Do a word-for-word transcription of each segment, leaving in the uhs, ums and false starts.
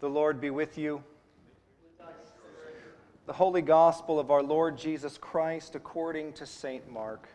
The Lord be with you. The Holy Gospel of our Lord Jesus Christ according to Saint Mark.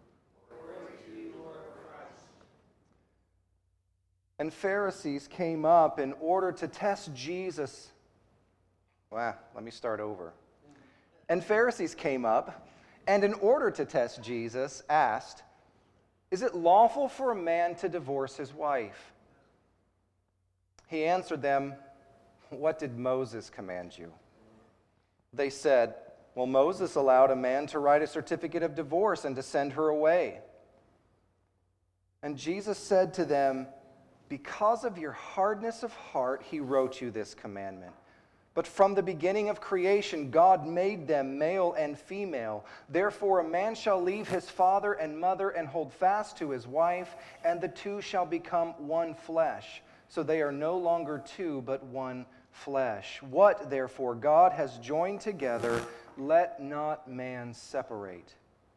And Pharisees came up in order to test Jesus. Well, let me start over. And Pharisees came up, and in order to test Jesus, asked, "Is it lawful for a man to divorce his wife?" He answered them, "What did Moses command you?" They said, "Well, Moses allowed a man to write a certificate of divorce and to send her away." And Jesus said to them, "Because of your hardness of heart, he wrote you this commandment. But from the beginning of creation, God made them male and female. Therefore, a man shall leave his father and mother and hold fast to his wife, and the two shall become one flesh. So they are no longer two, but one flesh. What, therefore, God has joined together, let not man separate."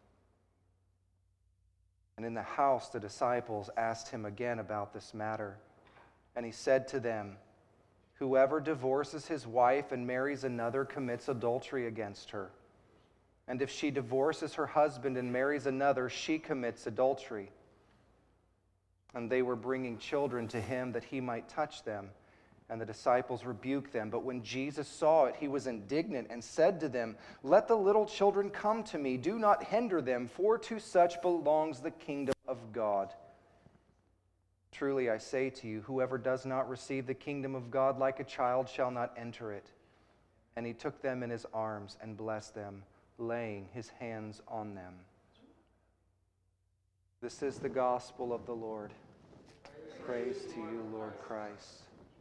And in the house the disciples asked him again about this matter. And he said to them, "Whoever divorces his wife and marries another commits adultery against her. And if she divorces her husband and marries another, she commits adultery." And they were bringing children to him that he might touch them. And the disciples rebuked them. But when Jesus saw it, he was indignant and said to them, "Let the little children come to me. Do not hinder them, for to such belongs the kingdom of God. Truly I say to you, whoever does not receive the kingdom of God like a child shall not enter it." And he took them in his arms and blessed them, laying his hands on them. This is the gospel of the Lord. Praise to you, Lord Christ.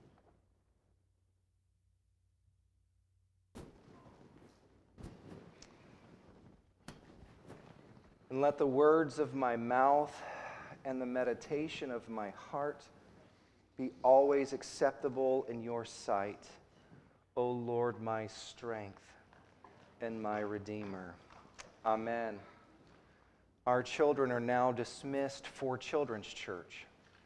And let the words of my mouth and the meditation of my heart be always acceptable in your sight, O Lord, my strength and my Redeemer. Amen. Our children are now dismissed for Children's Church.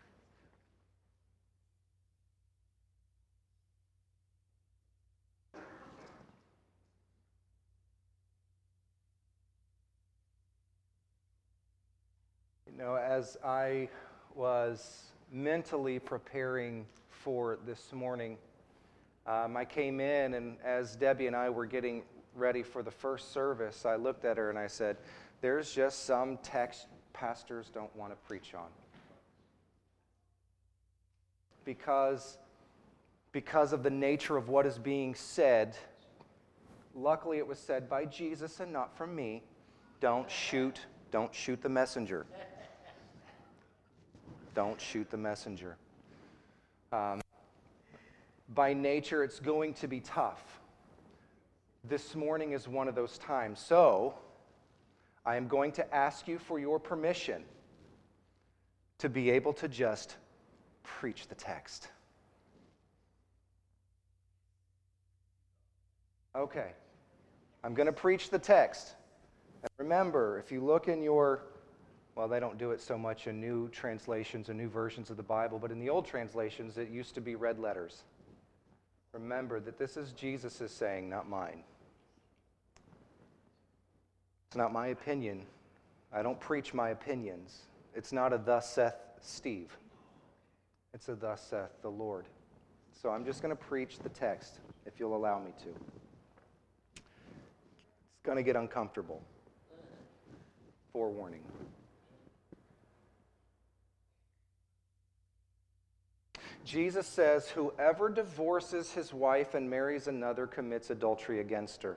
You know, as I was mentally preparing for this morning, um, I came in, and as Debbie and I were getting ready for the first service, I looked at her and I said, "There's just some text pastors don't want to preach on. Because, because of the nature of what is being said, luckily it was said by Jesus and not from me, don't shoot, don't shoot the messenger. Don't shoot the messenger. Um, by nature, it's going to be tough. This morning is one of those times. So, I am going to ask you for your permission to be able to just preach the text. Okay. I'm going to preach the text. And remember, if you look in your Well, they don't do it so much in new translations and new versions of the Bible, but in the old translations, it used to be red letters. Remember that this is Jesus' saying, not mine. It's not my opinion. I don't preach my opinions. It's not a thus saith Steve. It's a thus saith the Lord. So I'm just going to preach the text, if you'll allow me to. It's going to get uncomfortable. Forewarning. Jesus says, "Whoever divorces his wife and marries another commits adultery against her.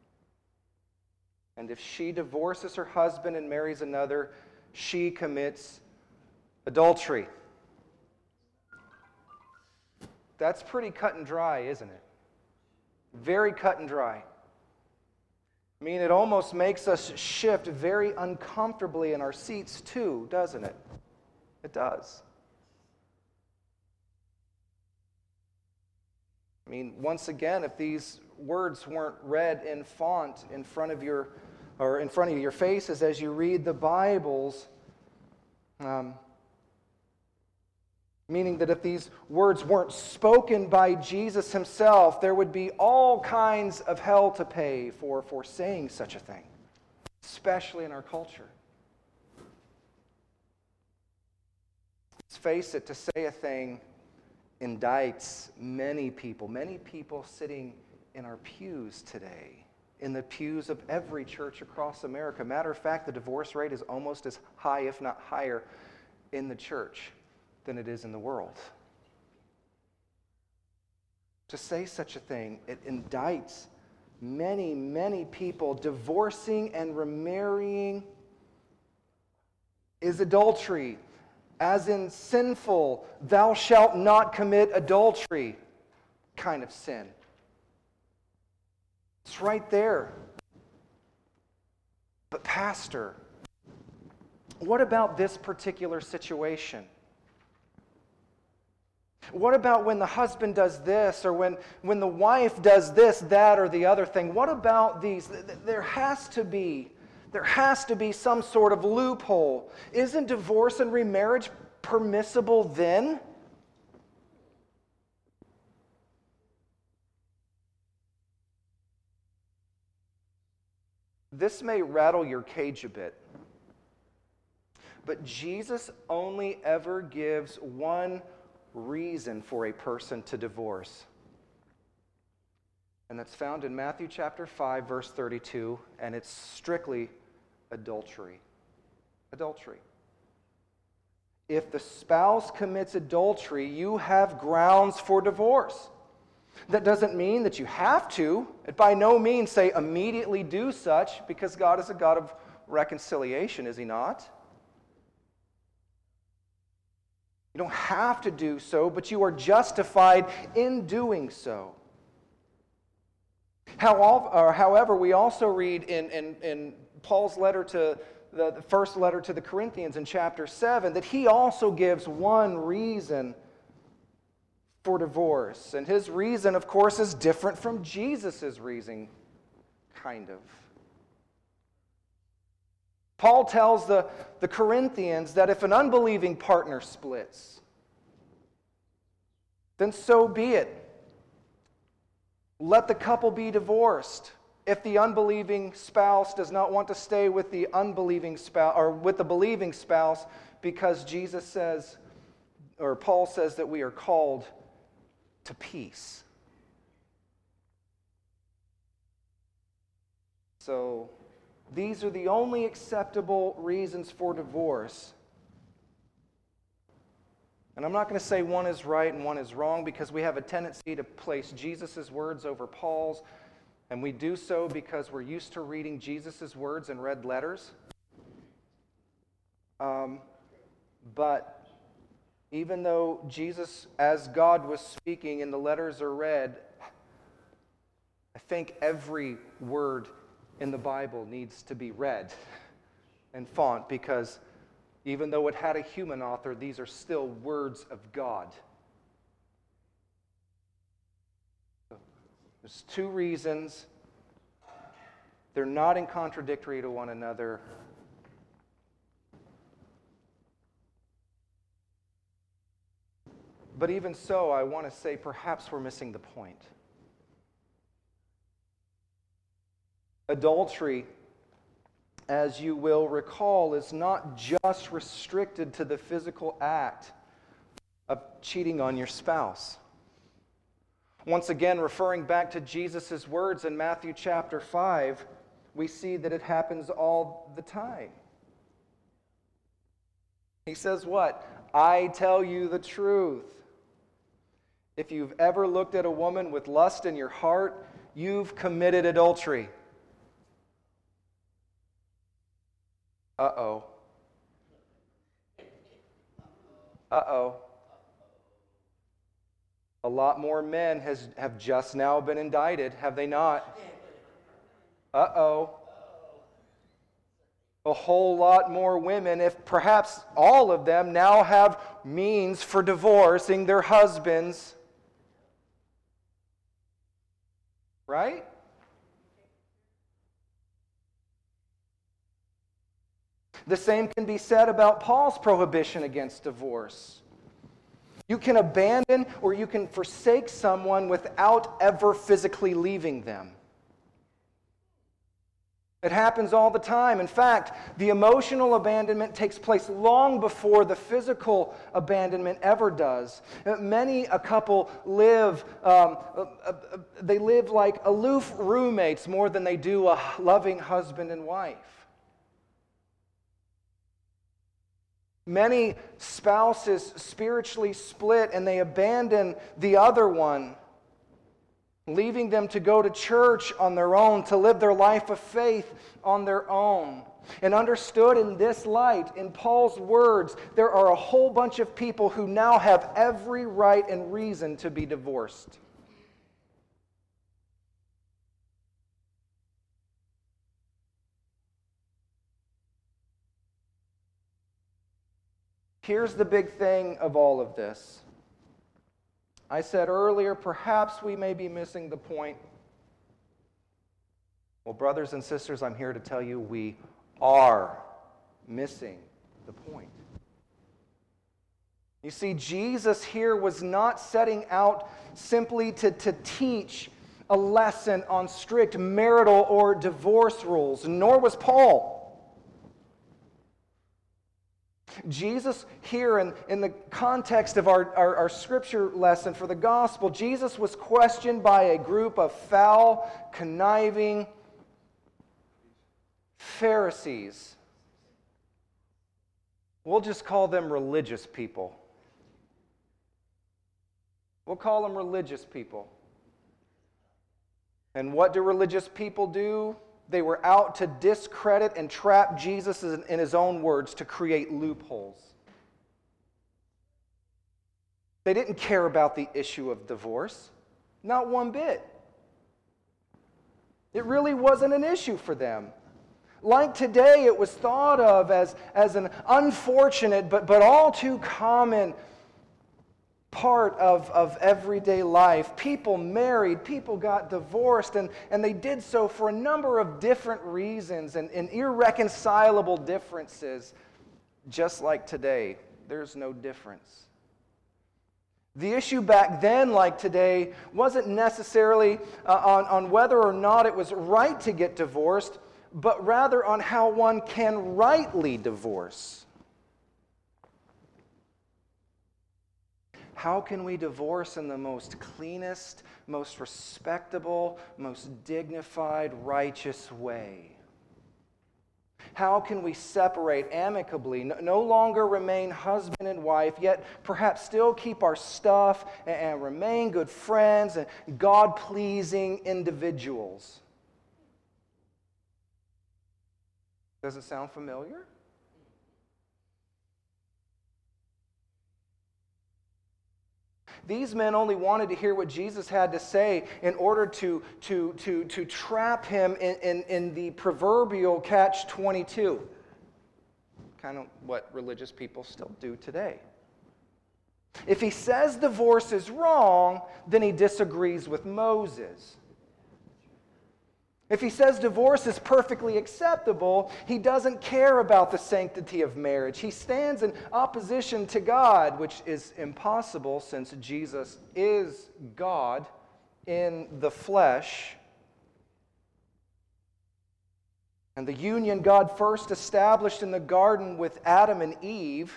And if she divorces her husband and marries another, she commits adultery." That's pretty cut and dry, isn't it? Very cut and dry. I mean, it almost makes us shift very uncomfortably in our seats too, doesn't it? It does. I mean, once again, if these words weren't read in font in front of your, or in front of your faces as you read the Bibles, um, Meaning that if these words weren't spoken by Jesus himself, there would be all kinds of hell to pay for, for saying such a thing, especially in our culture. Let's face it, to say a thing indicts many people, many people sitting in our pews today, in the pews of every church across America. Matter of fact, the divorce rate is almost as high, if not higher, in the church than it is in the world. To say such a thing, it indicts many, many people. Divorcing and remarrying is adultery, as in sinful, thou shalt not commit adultery kind of sin. It's right there. But pastor, what about this particular situation? What about when the husband does this, or when, when the wife does this, that, or the other thing? What about these? There has to be, there has to be some sort of loophole. Isn't divorce and remarriage permissible then? This may rattle your cage a bit, but Jesus only ever gives one reason for a person to divorce. And that's found in Matthew chapter five, verse thirty-two, and it's strictly adultery. Adultery. If the spouse commits adultery, you have grounds for divorce. That doesn't mean that you have to. It by no means say immediately do such, because God is a God of reconciliation, is He not? You don't have to do so, but you are justified in doing so. However, we also read in, in, in Paul's letter to the, the first letter to the Corinthians in chapter seven that he also gives one reason for divorce. And his reason, of course, is different from Jesus' reason, kind of. Paul tells the, the Corinthians that if an unbelieving partner splits, then so be it. Let the couple be divorced. If the unbelieving spouse does not want to stay with the unbelieving spouse or with the believing spouse, because Jesus says, or Paul says that we are called to peace. So, these are the only acceptable reasons for divorce. And I'm not going to say one is right and one is wrong, because we have a tendency to place Jesus' words over Paul's, and we do so because we're used to reading Jesus' words in red letters. Um, but even though Jesus, as God was speaking and the letters are read, I think every word in the Bible needs to be read in font, because even though it had a human author, these are still words of God. There's two reasons. They're not in contradictory to one another. But even so, I want to say perhaps we're missing the point. Adultery, as you will recall, is not just restricted to the physical act of cheating on your spouse. Once again, referring back to Jesus' words in Matthew chapter five, we see that it happens all the time. He says what? I tell you the truth. If you've ever looked at a woman with lust in your heart, you've committed adultery. Uh-oh. Uh-oh. A lot more men has, have just now been indicted, have they not? Uh-oh. A whole lot more women, if perhaps all of them, now have means for divorcing their husbands. Right? The same can be said about Paul's prohibition against divorce. You can abandon or you can forsake someone without ever physically leaving them. It happens all the time. In fact, the emotional abandonment takes place long before the physical abandonment ever does. Many a couple live, um, uh, uh, they live like aloof roommates more than they do a loving husband and wife. Many spouses spiritually split and they abandon the other one, leaving them to go to church on their own, to live their life of faith on their own. And understood in this light, in Paul's words, there are a whole bunch of people who now have every right and reason to be divorced. Here's the big thing of all of this. I said earlier, perhaps we may be missing the point. Well, brothers and sisters, I'm here to tell you we are missing the point. You see, Jesus here was not setting out simply to, to teach a lesson on strict marital or divorce rules, nor was Paul. Jesus here, in, in the context of our, our, our scripture lesson for the gospel, Jesus was questioned by a group of foul, conniving Pharisees. We'll just call them religious people. We'll call them religious people. And what do religious people do? They were out to discredit and trap Jesus in his own words to create loopholes. They didn't care about the issue of divorce, not one bit. It really wasn't an issue for them. Like today, it was thought of as, as an unfortunate but, but all too common part of, of everyday life. People married, people got divorced, and, and they did so for a number of different reasons and, and irreconcilable differences. Just like today, there's no difference. The issue back then, like today, wasn't necessarily uh, on, on whether or not it was right to get divorced, but rather on how one can rightly divorce. How can we divorce in the most cleanest, most respectable, most dignified, righteous way? How can we separate amicably, no longer remain husband and wife, yet perhaps still keep our stuff and remain good friends and God-pleasing individuals? Does it sound familiar? These men only wanted to hear what Jesus had to say in order to, to, to, to trap him in, in, in the proverbial catch twenty-two. Kind of what religious people still do today. If he says divorce is wrong, then he disagrees with Moses. If he says divorce is perfectly acceptable, he doesn't care about the sanctity of marriage. He stands in opposition to God, which is impossible since Jesus is God in the flesh. And the union God first established in the garden with Adam and Eve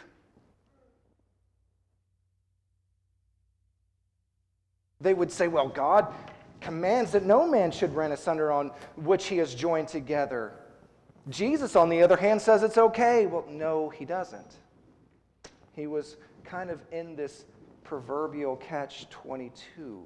they would say, well, God commands that no man should rent asunder on which he has joined together. Jesus, on the other hand, says it's okay. Well, no, he doesn't. He was kind of in this proverbial catch twenty-two.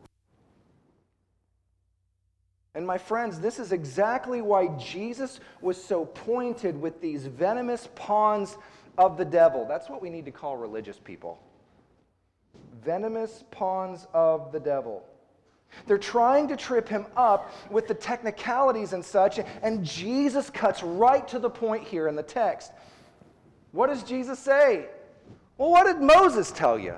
And my friends, this is exactly why Jesus was so pointed with these venomous pawns of the devil. That's what we need to call religious people. Venomous pawns of the devil. They're trying to trip him up with the technicalities and such, and Jesus cuts right to the point here in the text. What does Jesus say? Well, what did Moses tell you?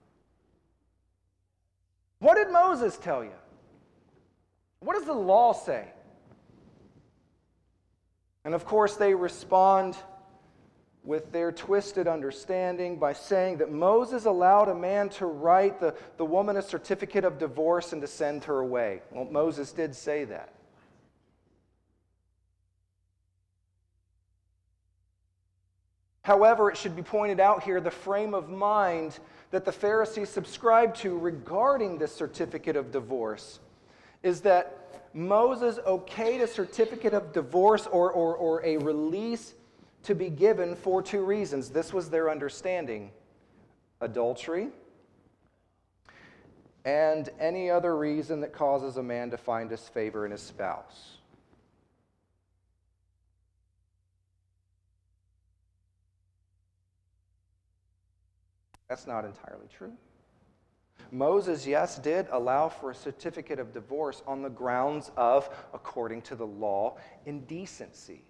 What did Moses tell you? What does the law say? And of course, they respond with their twisted understanding by saying that Moses allowed a man to write the, the woman a certificate of divorce and to send her away. Well, Moses did say that. However, it should be pointed out here the frame of mind that the Pharisees subscribed to regarding this certificate of divorce is that Moses okayed a certificate of divorce or, or, or a release to be given for two reasons. This was their understanding: adultery and any other reason that causes a man to find disfavor in his spouse. That's not entirely true. Moses, yes, did allow for a certificate of divorce on the grounds of, according to the law, indecency.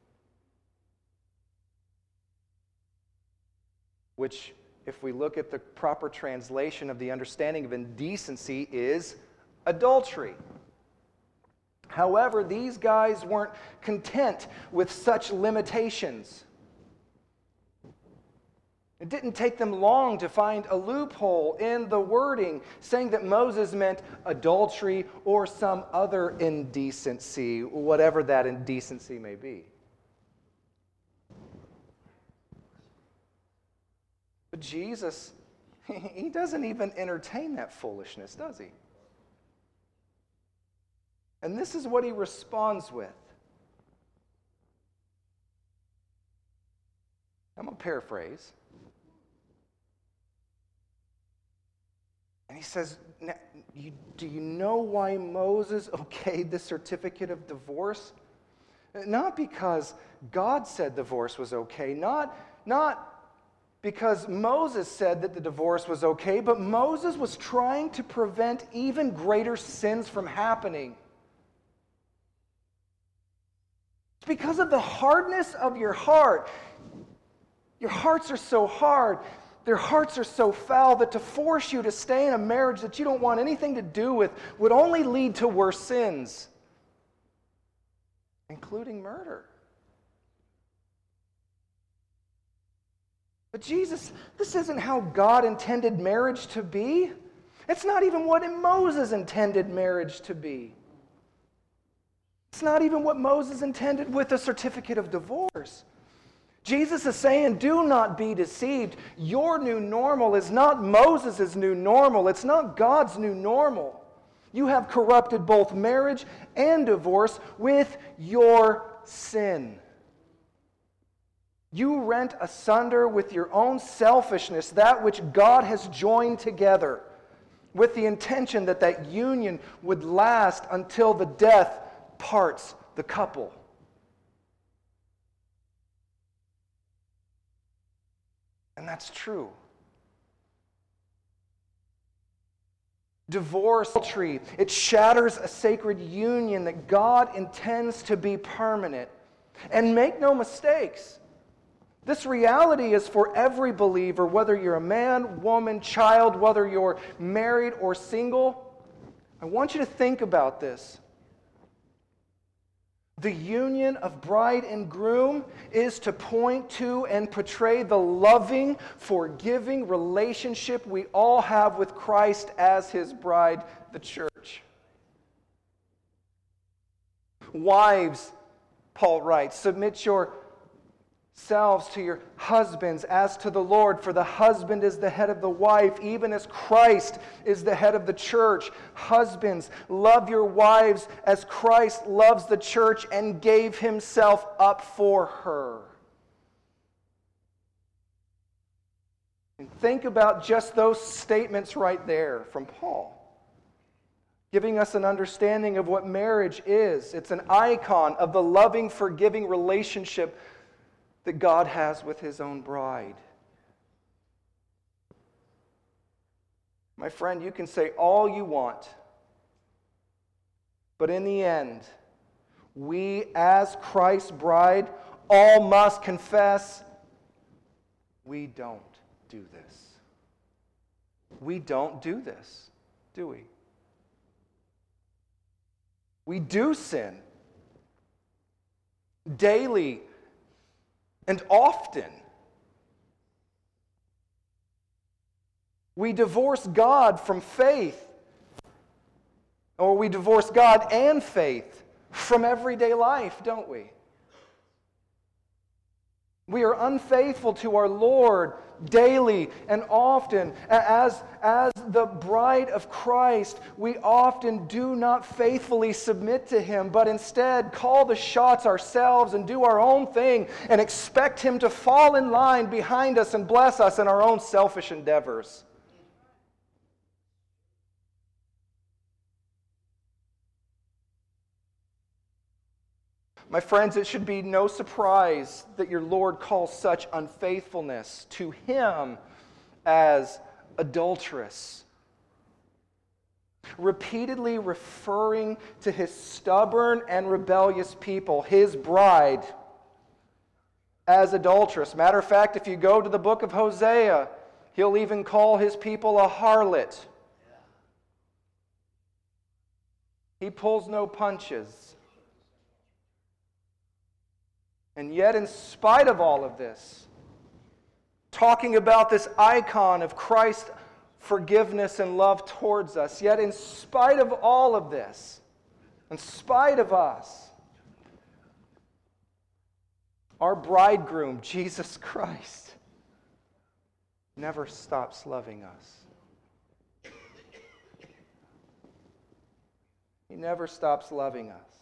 Which, if we look at the proper translation of the understanding of indecency, is adultery. However, these guys weren't content with such limitations. It didn't take them long to find a loophole in the wording saying that Moses meant adultery or some other indecency, whatever that indecency may be. But Jesus, he doesn't even entertain that foolishness, does he? And this is what he responds with. I'm going to paraphrase. And he says, do you know why Moses okayed the certificate of divorce? Not because God said divorce was okay, not, not because Moses said that the divorce was okay, but Moses was trying to prevent even greater sins from happening. It's because of the hardness of your heart. Your hearts are so hard. Their hearts are so foul that to force you to stay in a marriage that you don't want anything to do with would only lead to worse sins, including murder. But Jesus, this isn't how God intended marriage to be. It's not even what Moses intended marriage to be. It's not even what Moses intended with a certificate of divorce. Jesus is saying, do not be deceived. Your new normal is not Moses' new normal. It's not God's new normal. You have corrupted both marriage and divorce with your sin. You rent asunder with your own selfishness that which God has joined together, with the intention that that union would last until the death parts the couple. And that's true. Divorce, adultery, it shatters a sacred union that God intends to be permanent. And make no mistakes, this reality is for every believer, whether you're a man, woman, child, whether you're married or single. I want you to think about this. The union of bride and groom is to point to and portray the loving, forgiving relationship we all have with Christ as his bride, the church. Wives, Paul writes, submit yourselves to your husbands as to the Lord, for the husband is the head of the wife, even as Christ is the head of the church. Husbands, love your wives as Christ loves the church and gave himself up for her. And think about just those statements right there from Paul, giving us an understanding of what marriage is. It's an icon of the loving, forgiving relationship that God has with his own bride. My friend, you can say all you want, but in the end, we as Christ's bride all must confess we don't do this. We don't do this, do we? We do sin daily and often. We divorce God from faith. Or we divorce God and faith from everyday life, don't we? We are unfaithful to our Lord daily and often. As, as the bride of Christ, we often do not faithfully submit to Him, but instead call the shots ourselves and do our own thing and expect Him to fall in line behind us and bless us in our own selfish endeavors. My friends, it should be no surprise that your Lord calls such unfaithfulness to Him as adulterous. Repeatedly referring to His stubborn and rebellious people, His bride, as adulterous. Matter of fact, if you go to the book of Hosea, He'll even call His people a harlot. He pulls no punches. And yet, in spite of all of this, talking about this icon of Christ's forgiveness and love towards us, yet in spite of all of this, in spite of us, our bridegroom, Jesus Christ, never stops loving us. He never stops loving us.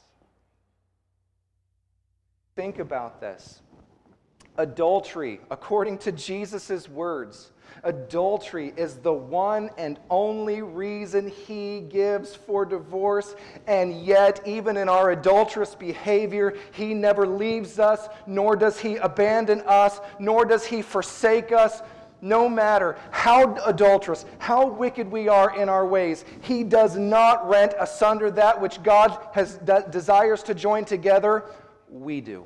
Think about this. Adultery, according to Jesus' words, adultery is the one and only reason He gives for divorce, and yet, even in our adulterous behavior, He never leaves us, nor does He abandon us, nor does He forsake us. No matter how adulterous, how wicked we are in our ways, He does not rent asunder that which God has de- desires to join together. We do.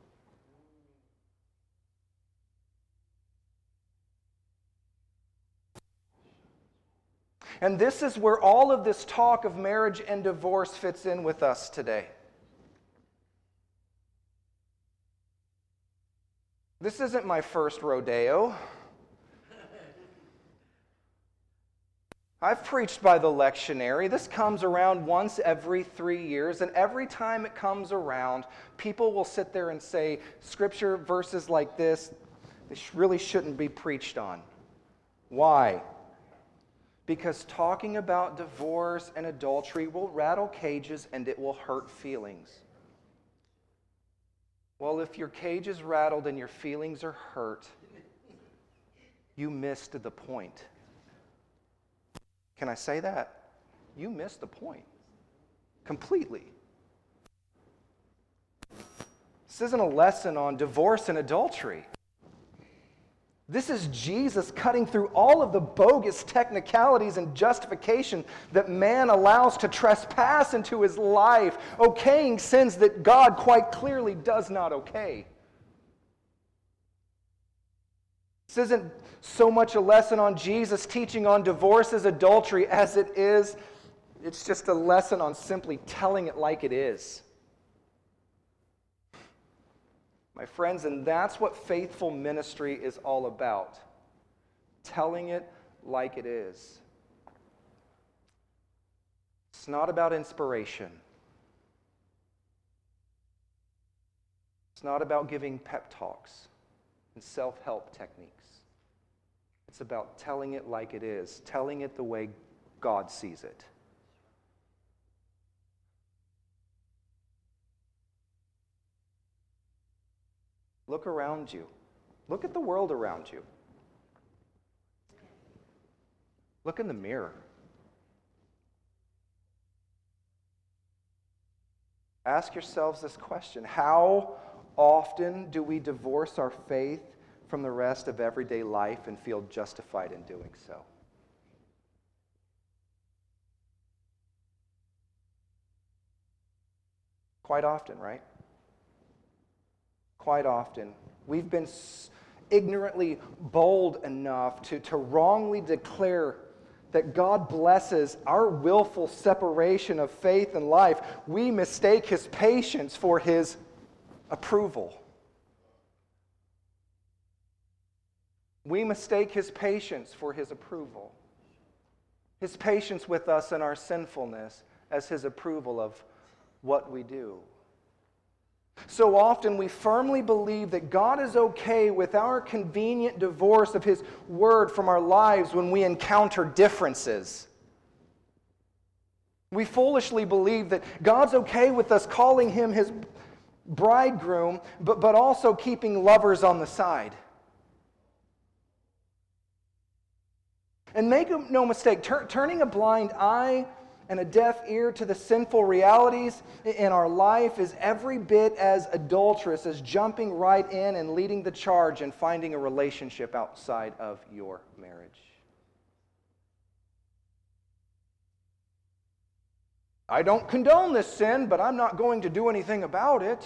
And this is where all of this talk of marriage and divorce fits in with us today. This isn't my first rodeo. I've preached by the lectionary. This comes around once every three years, and every time it comes around, people will sit there and say, Scripture verses like this, they really shouldn't be preached on. Why? Because talking about divorce and adultery will rattle cages and it will hurt feelings. Well, if your cage is rattled and your feelings are hurt, you missed the point. Can I say that? You missed the point. Completely. This isn't a lesson on divorce and adultery. This is Jesus cutting through all of the bogus technicalities and justification that man allows to trespass into his life, okaying sins that God quite clearly does not okay. This isn't so much a lesson on Jesus teaching on divorce as adultery as it is, it's just a lesson on simply telling it like it is. My friends, and that's what faithful ministry is all about. Telling it like it is. It's not about inspiration. It's not about giving pep talks and self-help techniques. It's about telling it like it is, telling it the way God sees it. Look around you. Look at the world around you. Look in the mirror. Ask yourselves this question: how often do we divorce our faith from the rest of everyday life and feel justified in doing so? Quite often, right? Quite often. We've been ignorantly bold enough to, to wrongly declare that God blesses our willful separation of faith and life. We mistake His patience for His approval. We mistake his patience for his approval. His patience with us and our sinfulness as his approval of what we do. So often we firmly believe that God is okay with our convenient divorce of his word from our lives when we encounter differences. We foolishly believe that God's okay with us calling him his bridegroom, but, but also keeping lovers on the side. And make no mistake, tur- turning a blind eye and a deaf ear to the sinful realities in our life is every bit as adulterous as jumping right in and leading the charge and finding a relationship outside of your marriage. I don't condone this sin, but I'm not going to do anything about it.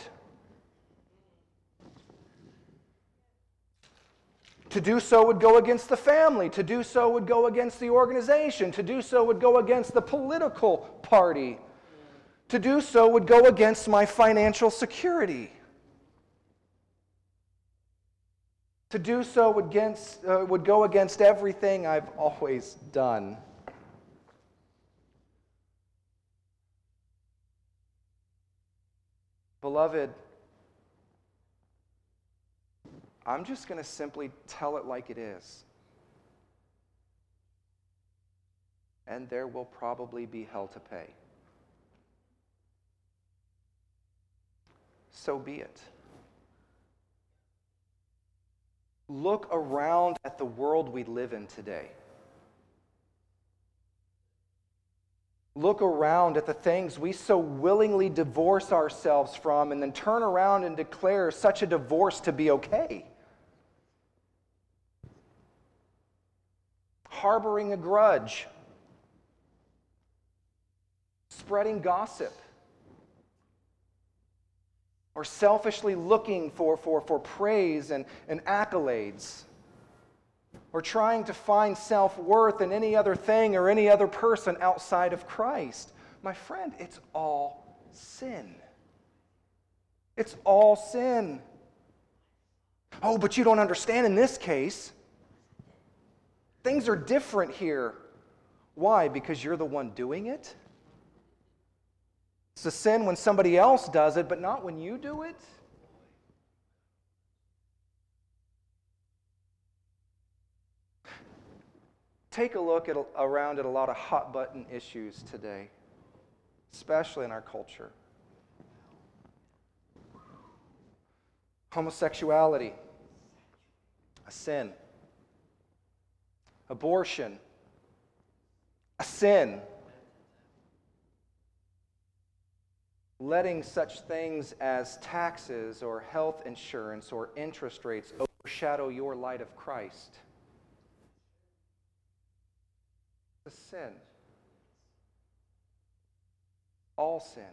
To do so would go against the family. To do so would go against the organization. To do so would go against the political party. To do so would go against my financial security. To do so would, against, uh, would go against everything I've always done. Beloved, I'm just going to simply tell it like it is. And there will probably be hell to pay. So be it. Look around at the world we live in today. Look around at the things we so willingly divorce ourselves from and then turn around and declare such a divorce to be okay. Harboring a grudge, spreading gossip, or selfishly looking for, for, for praise and, and accolades, or trying to find self-worth in any other thing or any other person outside of Christ. My friend, it's all sin. It's all sin. Oh, but you don't understand in this case. Things are different here. Why? Because you're the one doing it? It's a sin when somebody else does it, but not when you do it? Take a look at around at a lot of hot-button issues today, especially in our culture. Homosexuality, a sin. Abortion, a sin. Letting such things as taxes or health insurance or interest rates overshadow your light of Christ. A sin. All sin.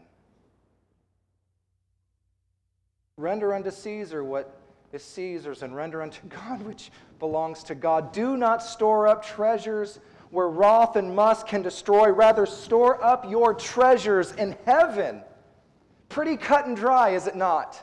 Render unto Caesar what is Caesar's, and render unto God which belongs to God. Do not store up treasures where wrath and rust can destroy. Rather, store up your treasures in heaven. Pretty cut and dry, is it not?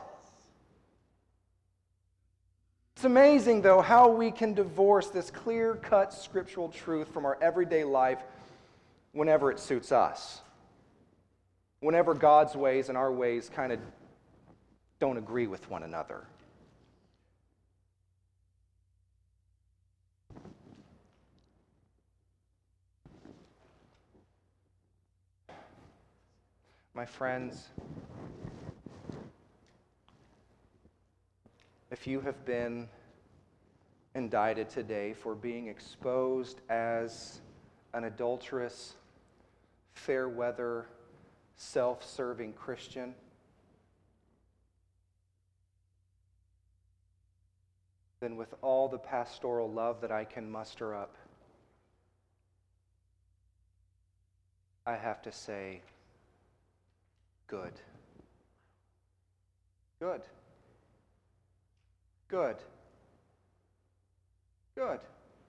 It's amazing, though, how we can divorce this clear-cut scriptural truth from our everyday life whenever it suits us. Whenever God's ways and our ways kind of don't agree with one another. My friends, if you have been indicted today for being exposed as an adulterous, fair-weather, self-serving Christian, then with all the pastoral love that I can muster up, I have to say, good. Good. Good. Good.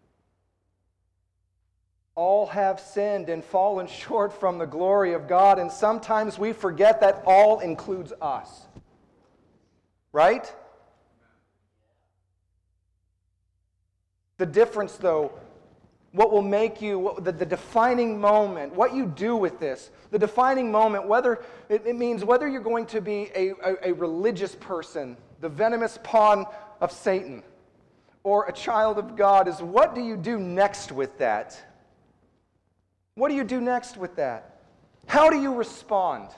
All have sinned and fallen short from the glory of God, and sometimes we forget that all includes us. Right? The difference, though, what will make you, what, the, the defining moment, what you do with this, the defining moment, whether it, it means whether you're going to be a, a, a religious person, the venomous pawn of Satan, or a child of God, is what do you do next with that? What do you do next with that? How do you respond?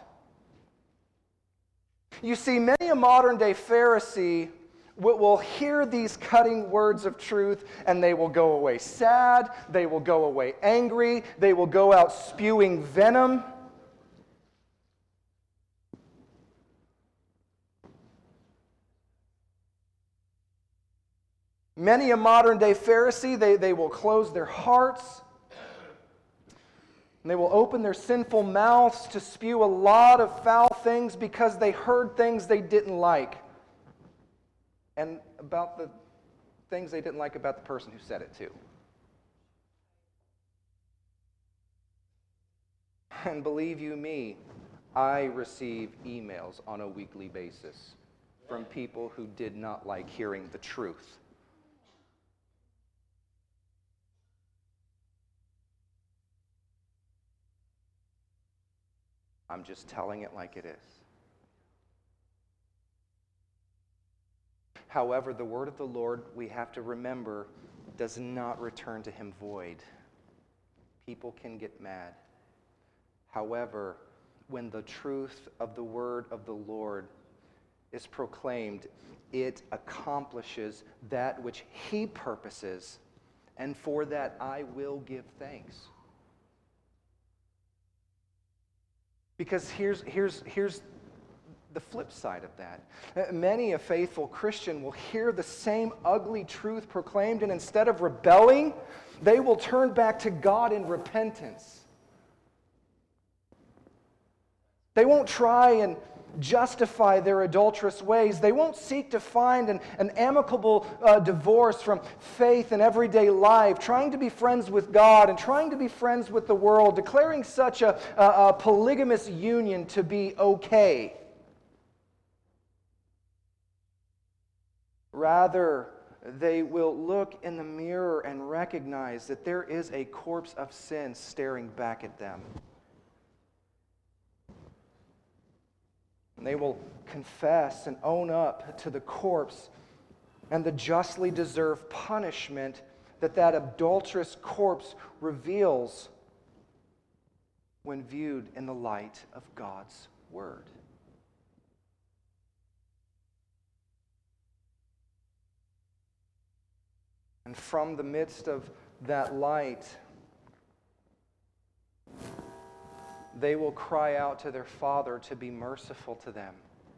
You see, many a modern-day Pharisee will, will hear these cutting words of truth, and they will go away sad, they will go away angry, they will go out spewing venom. Many a modern-day Pharisee, they, they will close their hearts, and they will open their sinful mouths to spew a lot of foul things because they heard things they didn't like. And about the things they didn't like about the person who said it too. And believe you me, I receive emails on a weekly basis from people who did not like hearing the truth. I'm just telling it like it is. However, the word of the Lord, we have to remember, does not return to him void. People can get mad. However, when the truth of the word of the Lord is proclaimed, it accomplishes that which he purposes, and for that I will give thanks. Because here's, here's, here's the flip side of that. Many a faithful Christian will hear the same ugly truth proclaimed, and instead of rebelling, they will turn back to God in repentance. They won't try and justify their adulterous ways. They won't seek to find an, an amicable uh, divorce from faith in everyday life, trying to be friends with God and trying to be friends with the world, declaring such a, a, a polygamous union to be okay. Rather, they will look in the mirror and recognize that there is a corpse of sin staring back at them. And they will confess and own up to the corpse and the justly deserved punishment that that adulterous corpse reveals when viewed in the light of God's word. And from the midst of that light, they will cry out to their Father to be merciful to them.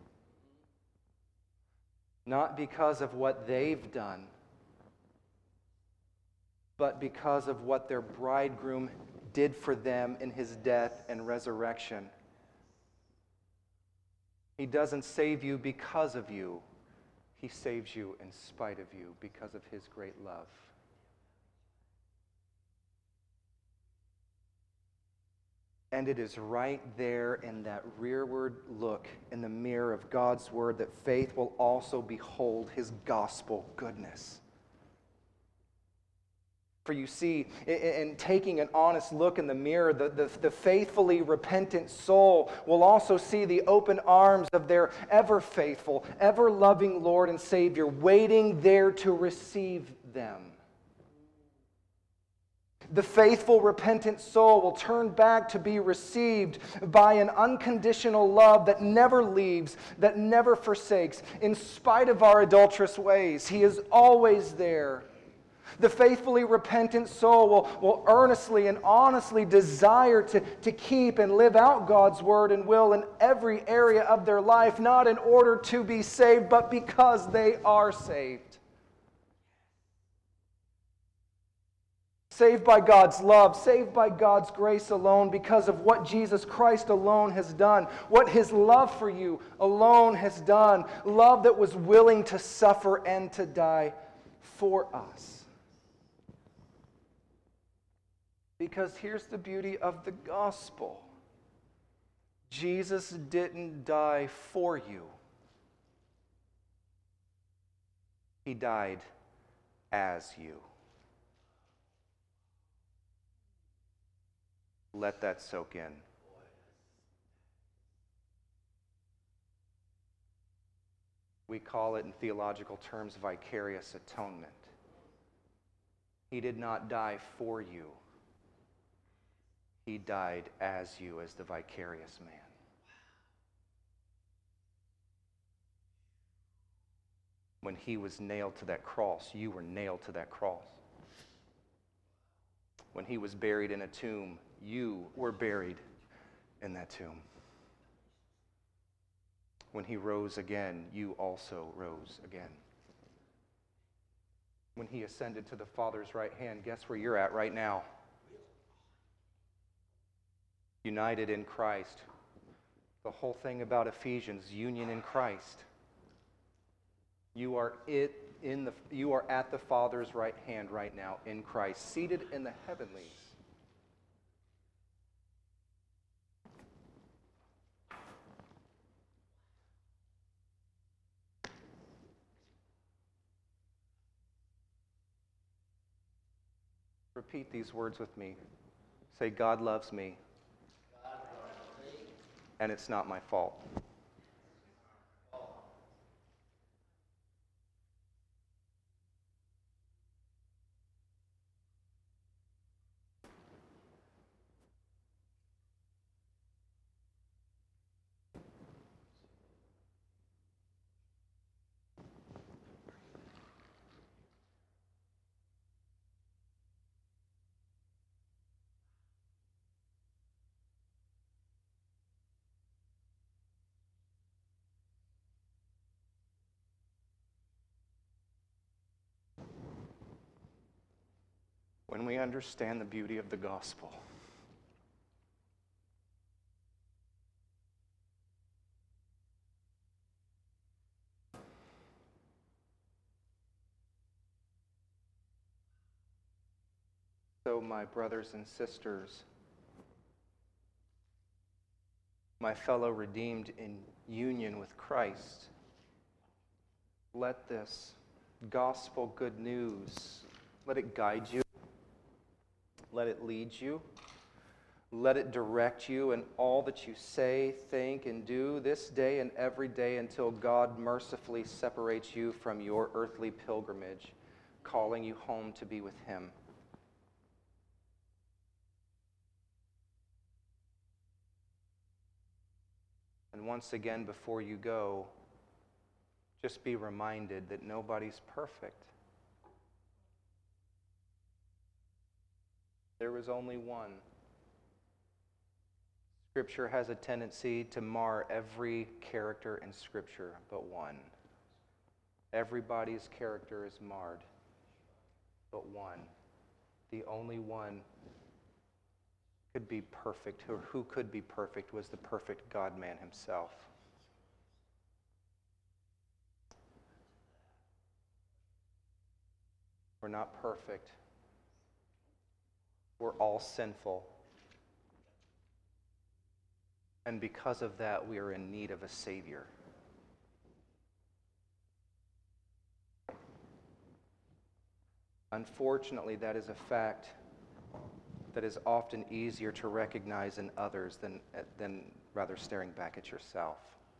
Not because of what they've done, but because of what their bridegroom did for them in his death and resurrection. He doesn't save you because of you. He saves you in spite of you because of his great love. And it is right there in that rearward look in the mirror of God's word that faith will also behold his gospel goodness. For you see, in taking an honest look in the mirror, the, the, the faithfully repentant soul will also see the open arms of their ever-faithful, ever-loving Lord and Savior waiting there to receive them. The faithful, repentant soul will turn back to be received by an unconditional love that never leaves, that never forsakes. In spite of our adulterous ways, he is always there. The faithfully repentant soul will, will earnestly and honestly desire to, to keep and live out God's word and will in every area of their life, not in order to be saved, but because they are saved. Saved by God's love, saved by God's grace alone, because of what Jesus Christ alone has done, what his love for you alone has done, love that was willing to suffer and to die for us. Because here's the beauty of the gospel. Jesus didn't die for you. He died as you. Let that soak in. We call it in theological terms vicarious atonement. He did not die for you. He died as you, as the vicarious man. When he was nailed to that cross, you were nailed to that cross. When he was buried in a tomb, you were buried in that tomb. When he rose again, you also rose again. When he ascended to the Father's right hand, guess where you're at right now? United in Christ. The whole thing about Ephesians, union in Christ. You are it in the you are at the Father's right hand right now in Christ, seated in the heavenlies. Repeat these words with me. Say, God loves me, God loves me, and it's not my fault. When we understand the beauty of the gospel, so my brothers and sisters, my fellow redeemed in union with Christ, let this gospel good news, let it guide you. Let it lead you. Let it direct you in all that you say, think, and do this day and every day until God mercifully separates you from your earthly pilgrimage, calling you home to be with Him. And once again, before you go, just be reminded that nobody's perfect. There is only one. Scripture has a tendency to mar every character in Scripture but one. Everybody's character is marred but one. The only one could be perfect, or who could be perfect, was the perfect God-man himself. We're not perfect. We're all sinful. And because of that, we are in need of a Savior. Unfortunately, that is a fact that is often easier to recognize in others than, than rather staring back at yourself.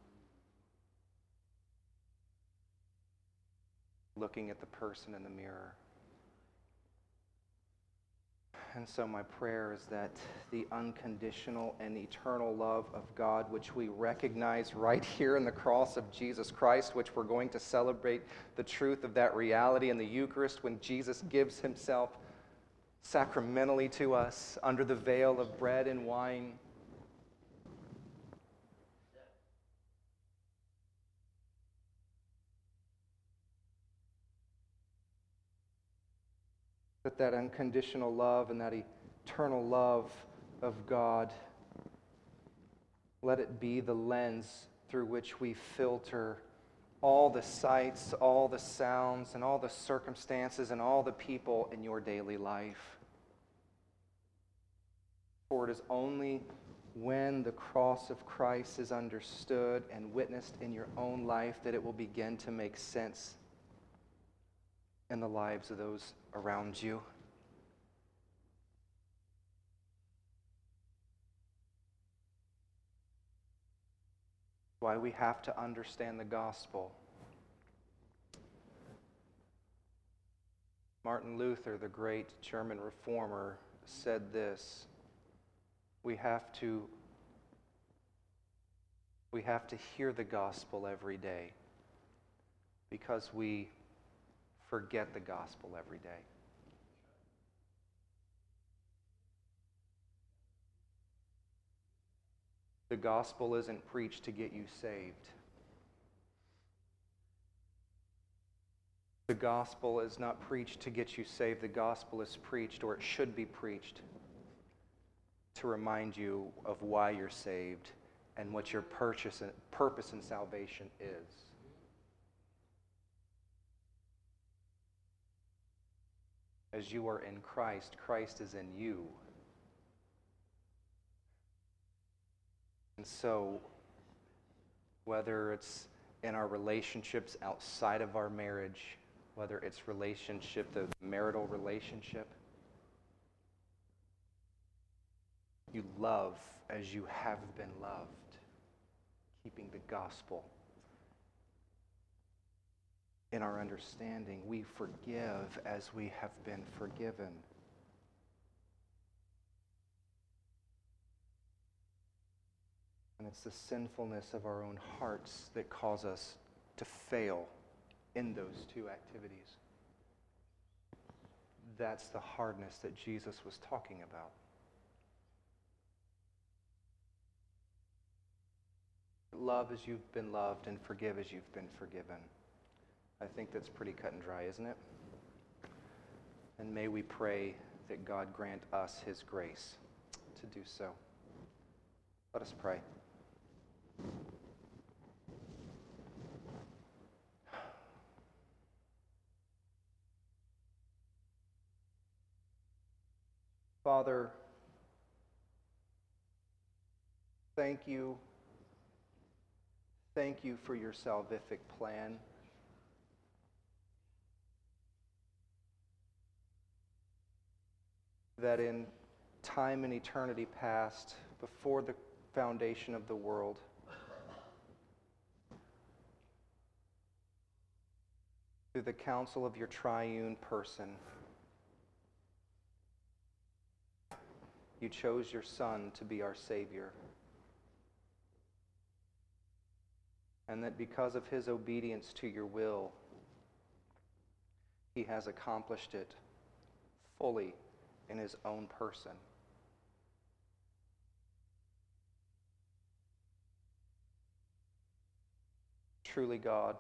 Looking at the person in the mirror. And so my prayer is that the unconditional and eternal love of God, which we recognize right here in the cross of Jesus Christ, which we're going to celebrate the truth of that reality in the Eucharist when Jesus gives himself sacramentally to us under the veil of bread and wine. That that unconditional love and that eternal love of God, let it be the lens through which we filter all the sights, all the sounds, and all the circumstances, and all the people in your daily life. For it is only when the cross of Christ is understood and witnessed in your own life that it will begin to make sense in the lives of those around you. Why we have to understand the gospel. Martin Luther, the great German reformer, said this: we have to we have to hear the gospel every day because we forget the gospel every day. The gospel isn't preached to get you saved. The gospel is not preached to get you saved. The gospel is preached, or it should be preached, to remind you of why you're saved and what your purchase and purpose in salvation is. As you are in Christ, Christ is in you. And so, whether it's in our relationships outside of our marriage, whether it's relationship, the marital relationship, you love as you have been loved, keeping the gospel in our understanding. We forgive as we have been forgiven. And it's the sinfulness of our own hearts that cause us to fail in those two activities. That's the hardness that Jesus was talking about. Love as you've been loved and forgive as you've been forgiven. I think that's pretty cut and dry, isn't it? And may we pray that God grant us His grace to do so. Let us pray. Father, thank you. Thank you for your salvific plan. That in time and eternity past, before the foundation of the world, through the counsel of your triune person, you chose your Son to be our Savior. And that because of his obedience to your will, he has accomplished it fully in his own person. Truly God,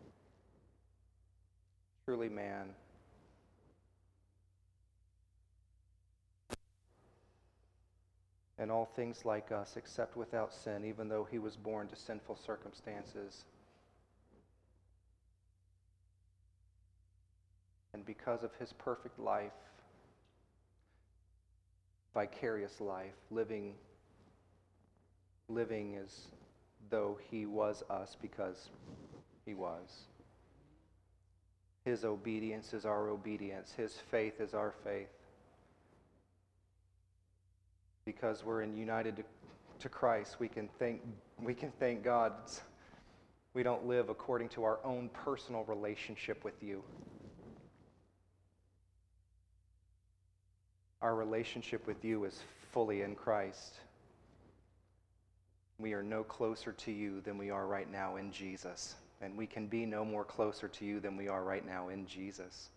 truly man. And all things like us, except without sin, even though he was born to sinful circumstances. And because of his perfect life, vicarious life, living, living as though he was us because he was. His obedience is our obedience. His faith is our faith. Because we're in united to, to Christ, we can thank we can thank God. We don't live according to our own personal relationship with you. Our relationship with you is fully in Christ. We are no closer to you than we are right now in Jesus. And we can be no more closer to you than we are right now in Jesus.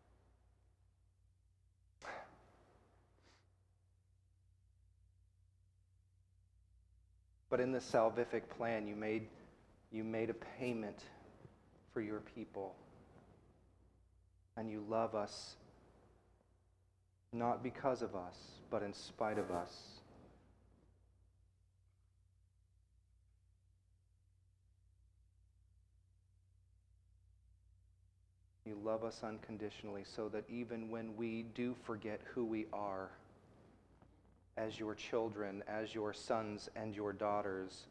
But in the salvific plan, you made, you made a payment for your people. And you love us not because of us, but in spite of us. You love us unconditionally so that even when we do forget who we are, as your children, as your sons and your daughters,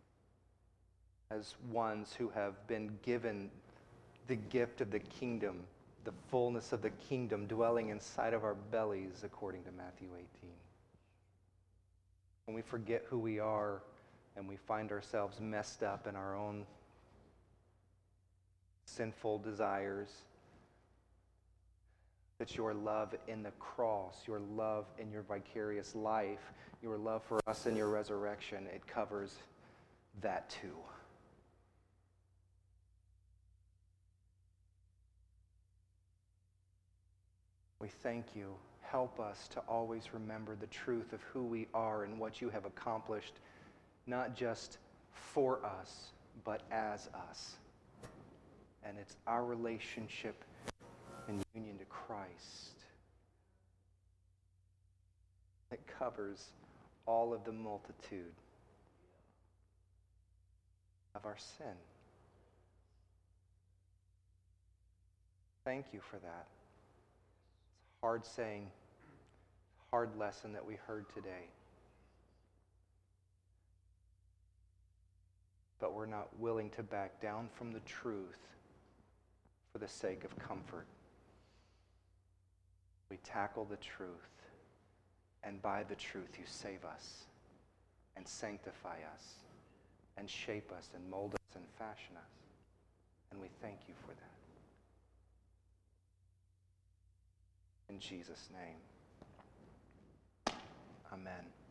as ones who have been given the gift of the kingdom, the fullness of the kingdom dwelling inside of our bellies, according to Matthew eighteen. When we forget who we are and we find ourselves messed up in our own sinful desires, that your love in the cross, your love in your vicarious life, your love for us in your resurrection, it covers that too. We thank you. Help us to always remember the truth of who we are and what you have accomplished, not just for us, but as us. And it's our relationship in union to Christ that covers all of the multitude of our sin. Thank you for that. It's a hard saying, hard lesson that we heard today. But we're not willing to back down from the truth for the sake of comfort. We tackle the truth, and by the truth you save us and sanctify us and shape us and mold us and fashion us. And we thank you for that. In Jesus' name, amen.